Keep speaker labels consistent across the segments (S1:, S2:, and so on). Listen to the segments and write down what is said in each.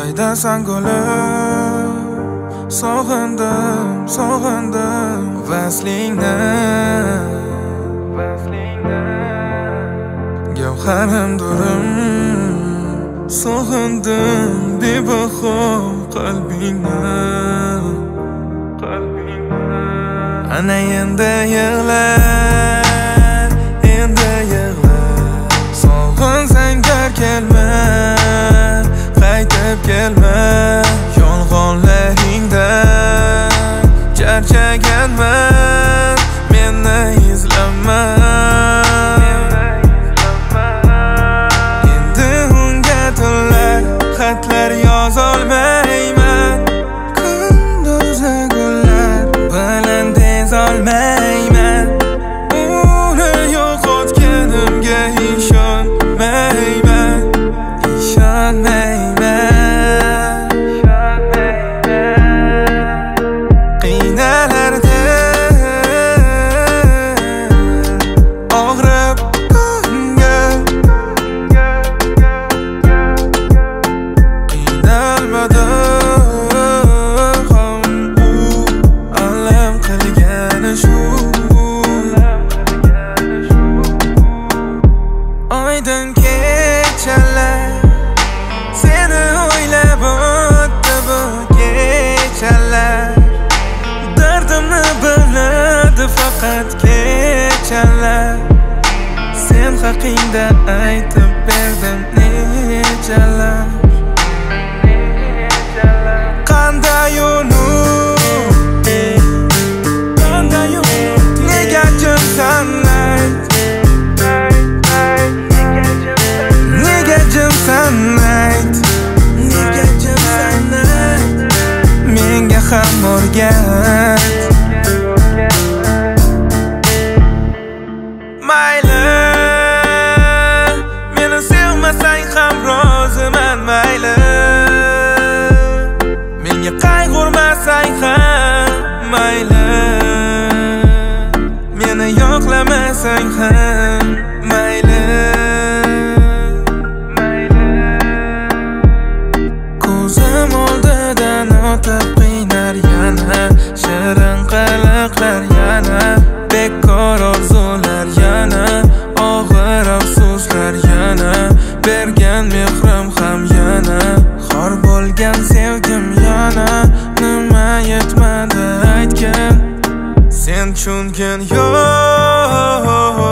S1: Qaydasan gulim, sog'indim vaslingni, gavharim durim, sog'indim bebaho qalbingni. Ana endi yig'lar, sog'insang dar kelma, qaytib kelma. Yolg'onlaringdan charchaganman, meni izlama. Endi unga tunlar xatlar yozolmayman, kunduzli gullar bilan tezolmayman. Uni yo'qotganimga ishonmayman. Qiynalarda og'rib ko'ngil, qiynalmadi ham u, alam qilgani shu. Oydin kechalar seni o'ylab o'tdi bu kechalar, dardimni biladi faqat kechalar. Sen haqingda aytib berdim nechalar. Qanday unut, nega jimsan ayt, nega jimsan ayt, menga ham o'rgat. Mayli, meni sevmasang ham roziman. Mayli, menga qayg'urmasang ham. Mayli, meni yo'qlamasang ham. Mayli, ko'zim oldidan o'tib qiynar yana, shirin qiliqlar yana, bekor orzular yana, og'ir afsuslar yana, bergan mehrim ham yana, xor bo'lgan sevgim yana. Nima yetmadi aytgin, sen tushungin yo'q,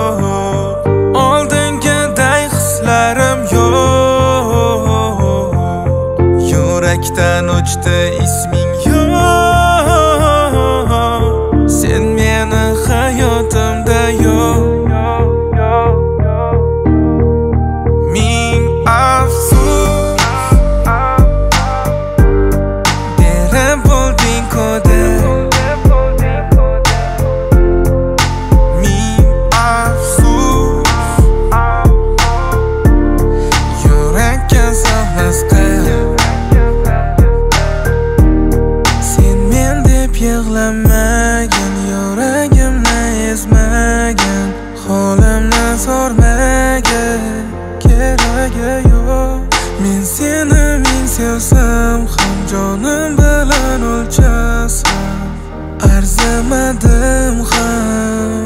S1: oldingiday hislarim yo'q. Yurakdan o'chdi isming yo'q, sen meni hayotimda yo'q. Ming afsus berib bo'lding ko'dib, ming afsus yurakka sog'mas qilib. Yig'lamagin, yuragimni ezmagin, holimni so'rmagin, keragi yo'q. Men seni ming sevsam ham, jonim bilan o'lchasam, arzimadim ham.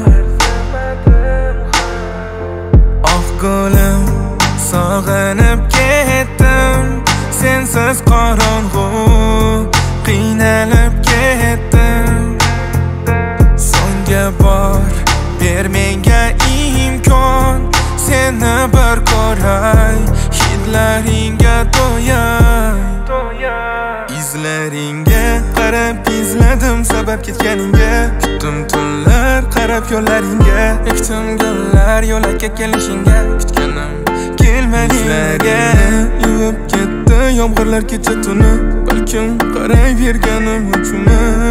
S1: Oh gulim, sog'inib ketdim, sensiz qorong'u, qiynalib ketdim. So'nggi bor ber menga imkon, seni bir ko'ray, hidlaringga to'yay. Izlaringga qarab izladim sabab ketganingga, kutdim tunlar qarab yo'llaringga, ekdim gullar yo'lakka kelishingga, kutganim kelmadingga. Yuvib ketdi yomg'irlar kecha tuni, balkim qarayverganim uchun.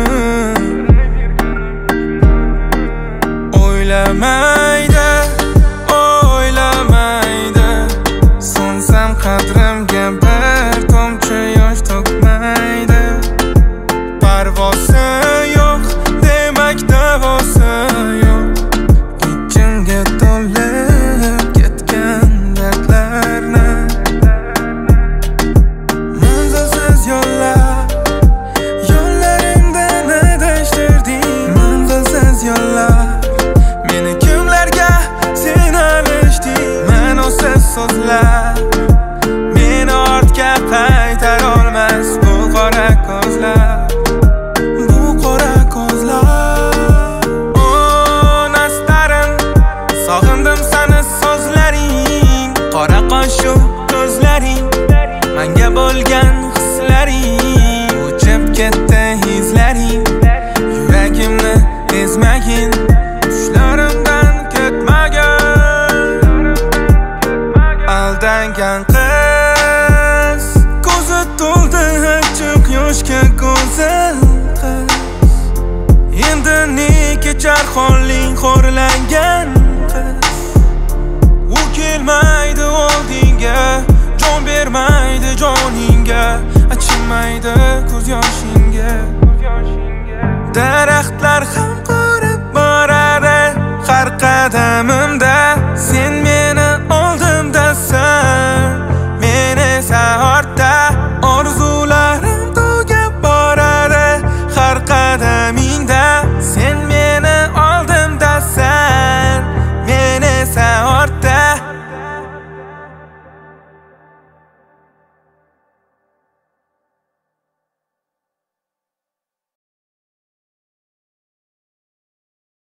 S1: O'ylamaydi, o'ylamaydi, so'nsam qadrimga bir tomchi yosh to'kmaydi. Parvozi yo'q, demak davosi yo'q, ichimga to'lib ketgan dardlarni. Manzil mani so'zlaring, qora qoshu ko'zlaring, menga bo'lgan hislaring, o'chib ketdi izlaring, yuragimni ezmagin, tushlarimdan ketmagin. Aldangan qiz, ko'zi to'ldi achchiq yoshga go'zal qiz, endi ne kechar holing xo'rlangan qiz. U kelmaydi oldinga, jon bermaydi joningga, achinmaydi ko'z yoshingga. Daraxtlar ham qurib boradi, har qadami